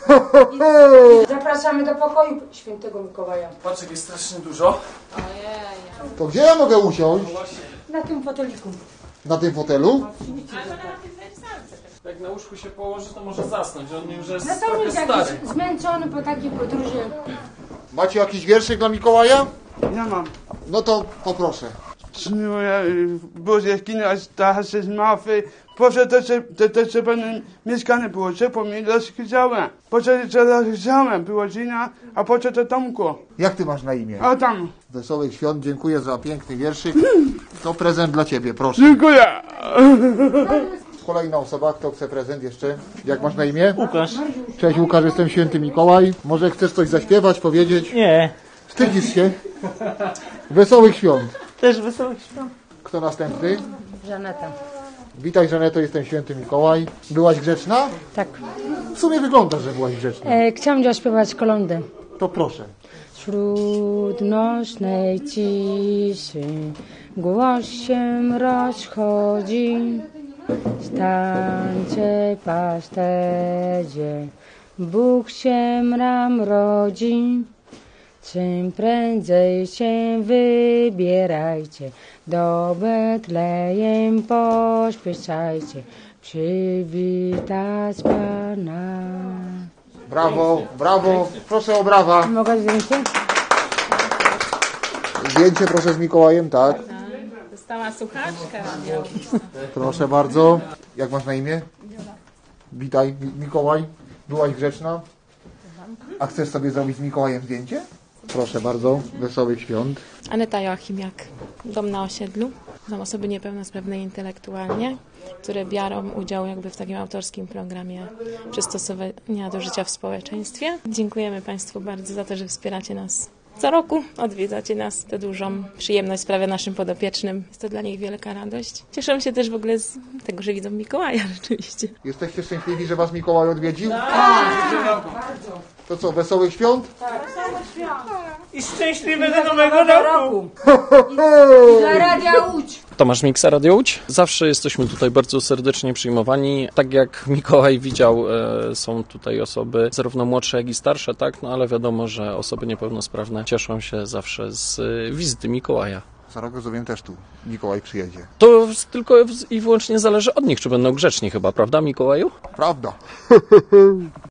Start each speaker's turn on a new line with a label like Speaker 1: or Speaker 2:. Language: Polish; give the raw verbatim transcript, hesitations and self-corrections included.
Speaker 1: I zapraszamy do pokoju świętego Mikołaja.
Speaker 2: Patrz, jak jest strasznie dużo.
Speaker 1: Ojej.
Speaker 3: To gdzie ja mogę usiąść?
Speaker 1: Na tym foteliku.
Speaker 3: Na tym fotelu?
Speaker 2: Jak na łóżku się położy, to może zasnąć. On już jest
Speaker 1: No to
Speaker 2: trochę
Speaker 1: już
Speaker 2: stary.
Speaker 1: jakiś zmęczony po takiej podróży.
Speaker 3: Macie jakiś wierszyk dla Mikołaja?
Speaker 4: Ja mam.
Speaker 3: No to poproszę.
Speaker 4: Moja Boże, kina starszy z mafy. Proszę też, te, te, te pewne mieszkanie było ciepło, mi rozchciałem. Poczekaj, co rozchciałem, było zina, a poczekaj to Tomku.
Speaker 3: Jak ty masz na imię?
Speaker 4: A tam.
Speaker 3: Wesołych świąt, dziękuję za piękny wierszyk. To prezent dla ciebie, proszę.
Speaker 4: Dziękuję.
Speaker 3: Kolejna osoba, kto chce prezent jeszcze? Jak masz na imię? Łukasz. Cześć Łukasz, jestem święty Mikołaj. Może chcesz coś zaśpiewać, powiedzieć?
Speaker 5: Nie,
Speaker 3: Wstydzisz się? Wesołych świąt.
Speaker 5: też wesołych świąt.
Speaker 3: Kto następny?
Speaker 1: Żaneta.
Speaker 3: Witaj Żaneto, jestem święty Mikołaj. Byłaś grzeczna?
Speaker 1: Tak.
Speaker 3: W sumie wygląda, że byłaś grzeczna.
Speaker 1: E, chciałam zaśpiewać kolędę.
Speaker 3: To proszę.
Speaker 1: Wśród nocnej ciszy głos się rozchodzi. Stańcie pasterze, Bóg się nam rodzi. Czym prędzej się wybierajcie, do Betlejem pośpieszajcie, przywitać Pana.
Speaker 3: Brawo, brawo. Proszę o brawa.
Speaker 1: Mogę zdjęcie?
Speaker 3: Zdjęcie proszę z Mikołajem, tak.
Speaker 6: Dostała słuchaczkę radio.
Speaker 3: Proszę bardzo. Jak masz na imię? Witaj, Mi- Mikołaj. Byłaś grzeczna? A chcesz sobie zrobić z Mikołajem zdjęcie? Proszę bardzo. Wesołych świąt.
Speaker 6: Aneta Joachimiak, dom na osiedlu. Są osoby niepełnosprawne intelektualnie, które biorą udział jakby w takim autorskim programie przystosowania do życia w społeczeństwie. Dziękujemy Państwu bardzo za to, że wspieracie nas co roku, odwiedzacie nas. To dużą przyjemność sprawia naszym podopiecznym. Jest to dla nich wielka radość. Cieszę się też w ogóle z tego, że widzą Mikołaja rzeczywiście.
Speaker 3: Jesteście szczęśliwi, że was Mikołaj odwiedził? Tak. To co, wesołych świąt?
Speaker 5: I szczęśliwego nowego roku!
Speaker 1: Dla Radia Łódź.
Speaker 2: Tomasz Miksa, Radio Łódź. Zawsze jesteśmy tutaj bardzo serdecznie przyjmowani. Tak jak Mikołaj widział, e, są tutaj osoby zarówno młodsze, jak i starsze, tak? No ale wiadomo, że osoby niepełnosprawne cieszą się zawsze z e, wizyty Mikołaja.
Speaker 3: Za rok rozumiem też tu Mikołaj przyjedzie.
Speaker 2: To tylko i wyłącznie zależy od nich, czy będą grzeczni chyba, prawda Mikołaju?
Speaker 3: Prawda.